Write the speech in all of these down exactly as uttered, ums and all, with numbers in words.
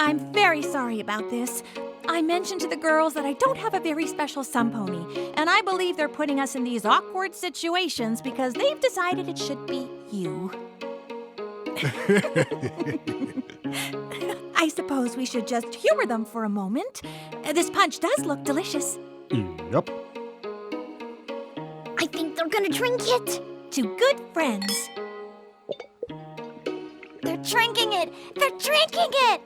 I'm very sorry about this. I mentioned to the girls that I don't have a very special sun pony, and I believe they're putting us in these awkward situations because they've decided it should be you. I suppose we should just humor them for a moment. Uh, This punch does look delicious. Yep. I think they're gonna drink it. To good friends. They're drinking it. They're drinking it.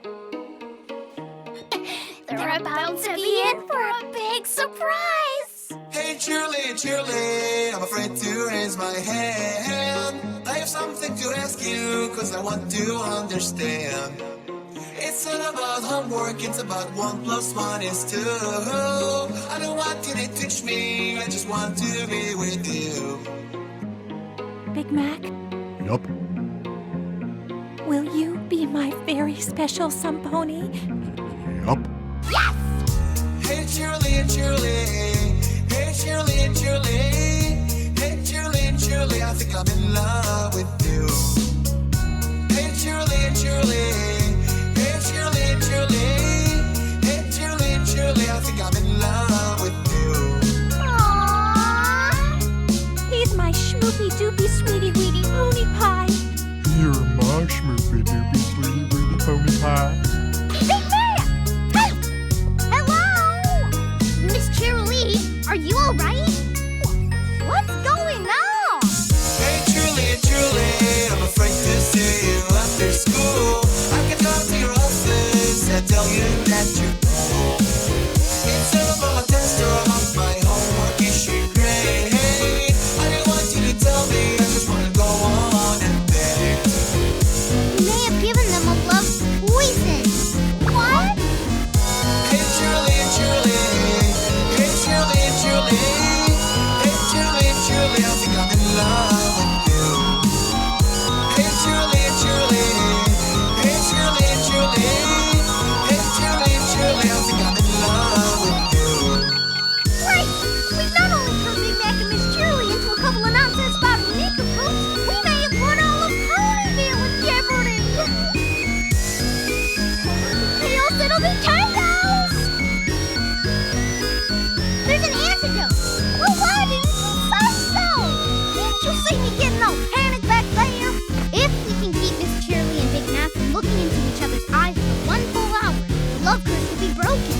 They're about to be in for a big surprise. Hey, Shirley, Shirley, I'm afraid to raise my hand. I have something to ask you, cause I want to understand. It's not about homework, it's about one plus one is two. I don't want you to teach me, I just want to be with you. Big Mac, Yup. will you be my very special sun pony? Yup. Hey, Shirley and Shirley, hey, Shirley and Shirley, hey, Shirley and Shirley, I think I'm in love with you. Hey, Shirley and Shirley, hey, Shirley and Shirley, hey, Shirley and Shirley, I think I'm in love with you. Aww. He's my schmoopy doopy sweetie weedy pony pie. You're my schmoopy doopy sweetie weedy pony pie. Big Mac! Hey! Hello! Miss Cheerilee, are you all right? What's going on? Hey, Shirley and Shirley, I'm afraid to see you after school. I can come to your office and tell you that you're cool. Instead of all my test or about my homework issue grade, I don't want you to tell me, I just want to go on and beg. You may have given them a love poison. What? Hey, Shirley and Shirley, hey, Shirley and Shirley, hey, Shirley and Shirley, I think I'm in love with you. Hey, Shirley and Shirley, hey, Shirley and Shirley, hey, Shirley and Shirley, I think I'm in love with you. Great! We've not only turned Big Mac and Miss Cheerilee into a couple of nonsense about Nicopoos, we may have put all of Ponyville in jeopardy! Chaos, it'll be chaos! There's an antidote! Well, why didn't you say so? Didn't you see me getting all panicked back there? If we can keep Miss Cheerilee and Big Mac from looking into each other's eyes for one full hour, the love curse will be broken.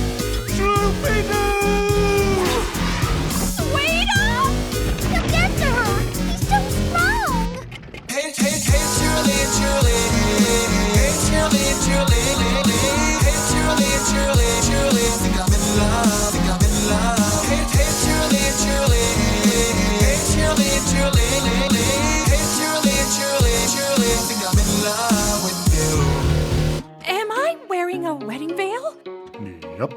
Wait up! He'll get to her! He's too strong! Hey, hey, hey, Shirley and Shirley, hey, Shirley and Shirley, hey, Shirley and Shirley, Shirley, I think I'm in love, think I'm in love. Hey, hey, Shirley and Shirley, hey, Shirley and Shirley, hey, Shirley and Shirley, Shirley, I think I'm in love with you. Am I wearing a wedding veil? Yep.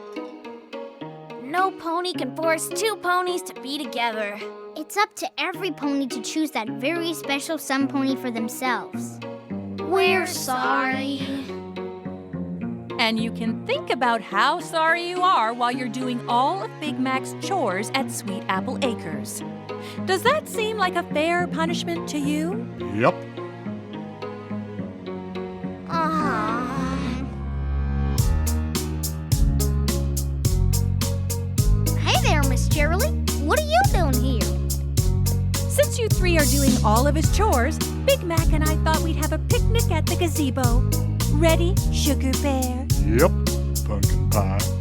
No pony can force two ponies to be together. It's up to every pony to choose that very special sun pony for themselves. We're sorry. And you can think about how sorry you are while you're doing all of Big Mac's chores at Sweet Apple Acres. Does that seem like a fair punishment to you? Yep. Um. Hey there, Miss Cheerilee. What are you doing here? Since you three are doing all of his chores, Big Mac and I thought we'd have a picnic at the gazebo. Ready, Sugar Bear? Yep. Pumpkin pie.